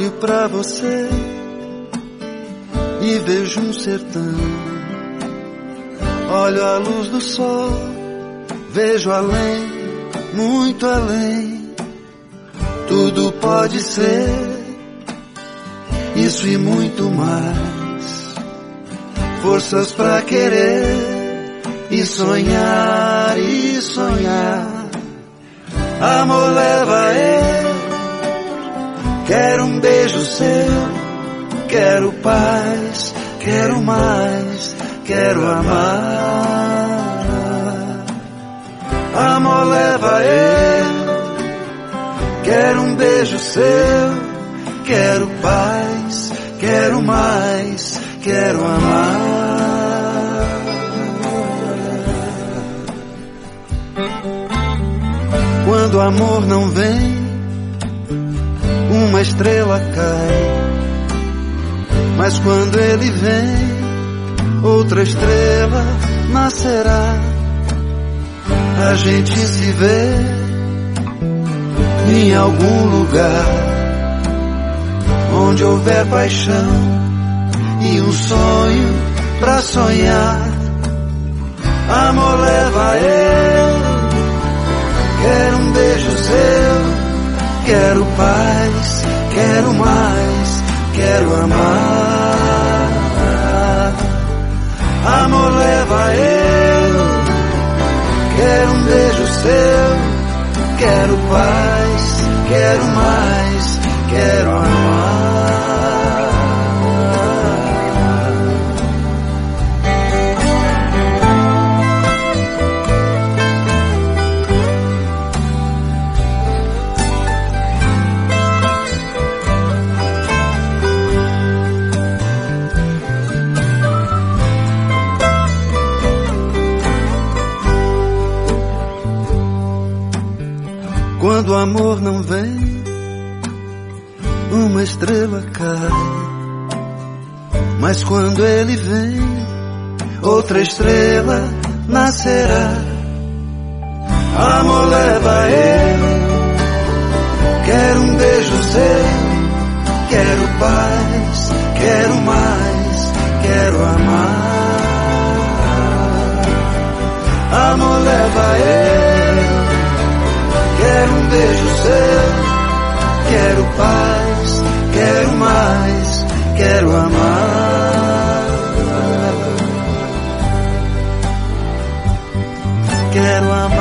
Olho pra você e vejo um sertão. Olho a luz do sol, vejo além, muito além. Tudo pode ser, isso e muito mais. Forças pra querer e sonhar e sonhar. Amor, leva eu. Quero um beijo seu, quero paz, quero mais, quero amar. Amor, leva eu. Quero um beijo seu, quero paz, quero mais, quero amar. Quando o amor não vem, uma estrela cai. Mas quando ele vem, outra estrela nascerá. A gente se vê em algum lugar onde houver paixão e um sonho pra sonhar. Amor, leva eu. Quero um beijo seu, quero paz, quero mais, quero amar. Amor, leva eu. Quero um beijo seu, quero paz, quero mais, quero amar. Quando o amor não vem, uma estrela cai. Mas quando ele vem, outra estrela nascerá. Amor, leva eu. Quero um beijo seu, quero paz, quero mais, quero amar. Amor, leva eu. Quero um beijo seu, quero paz, quero mais, quero amar. Quero amar.